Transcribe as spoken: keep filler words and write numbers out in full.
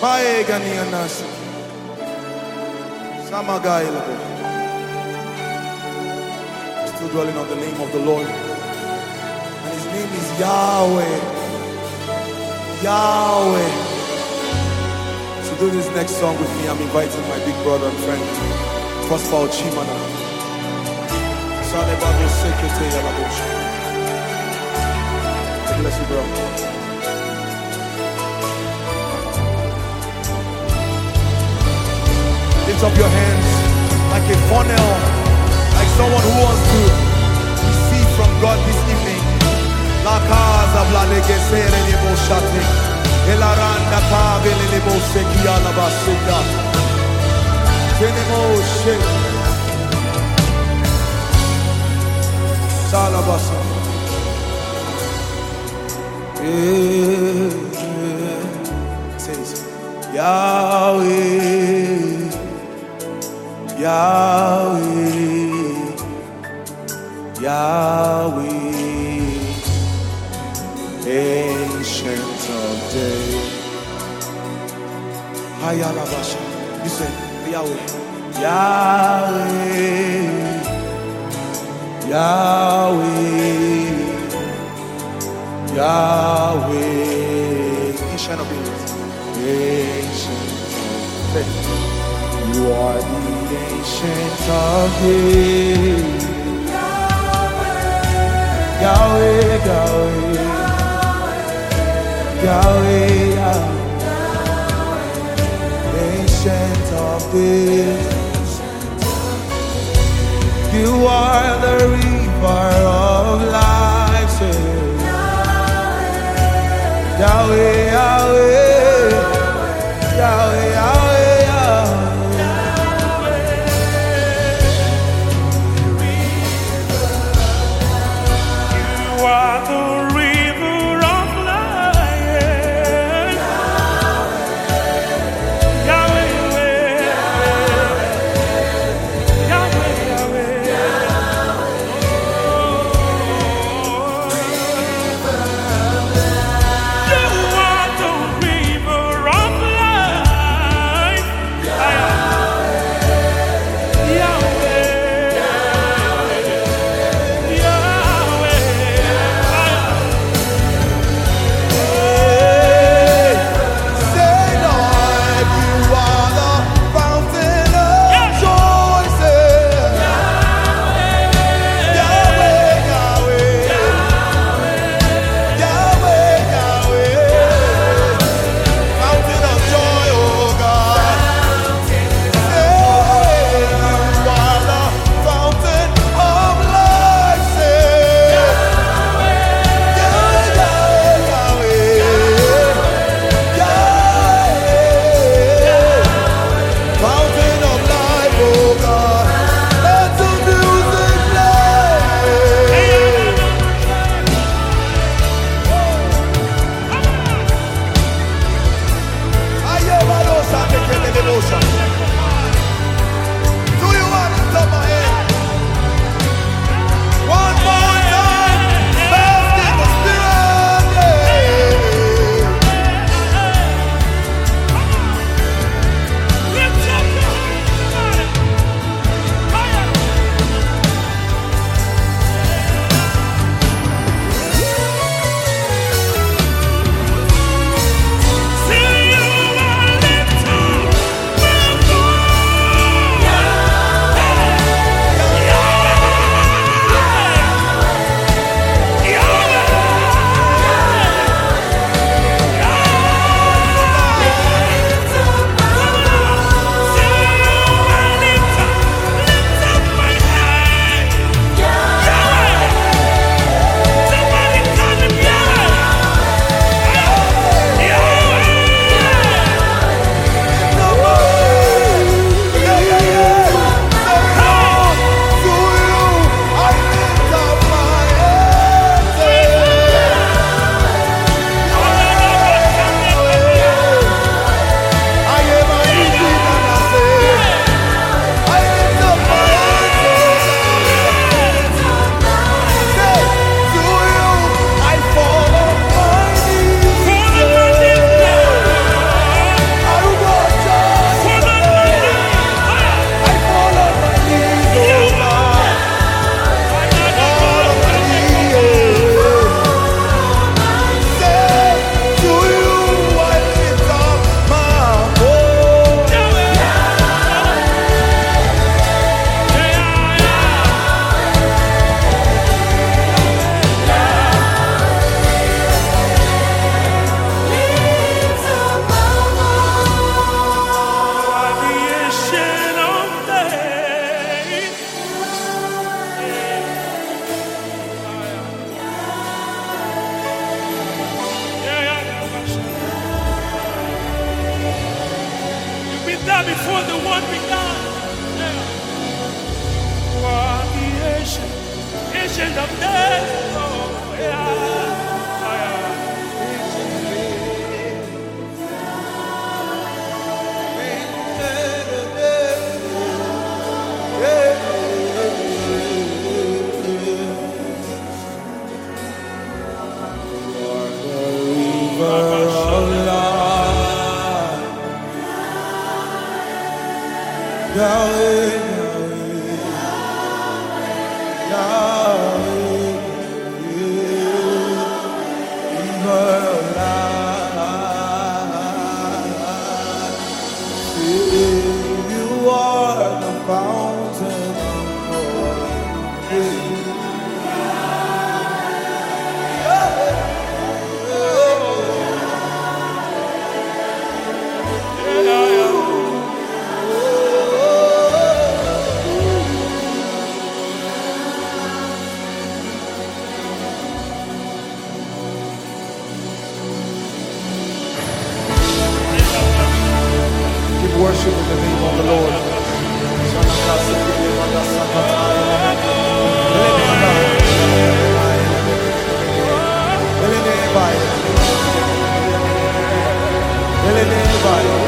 Maegani Anasi. Samagailabo. Still dwelling on the name of the Lord. And his name is Yahweh. Yahweh. To do this next song with me, I'm inviting my big brother and friend, first of all, Chimana. Salebabo Sekete Yalabosha. God bless you, bro. Lift up your hands like a funnel, like someone who wants to receive from God this evening. La casa bladege sere nebo shate, elaranda kabele nebo sekia la basika, tenemo she, salabasa. Says Yahweh. Yahweh, Yahweh, Ancient of Days. Hayalabasha. You say Yahweh, Yahweh, Yahweh, Yahweh, Ancient of Days, Ancient of Days. You are the Ancient of Days. Yahweh, Yahweh, Yahweh, Yahweh, Ancient of Days. You are the river of life. Yahweh, Yahweh, Yahweh, Yahweh. River better before the one began. Yeah. You are the ancient, ancient of days. Oh, yeah. Yahweh, Yahweh, you are the fountain of joy. Worship in the name of the Lord. Ele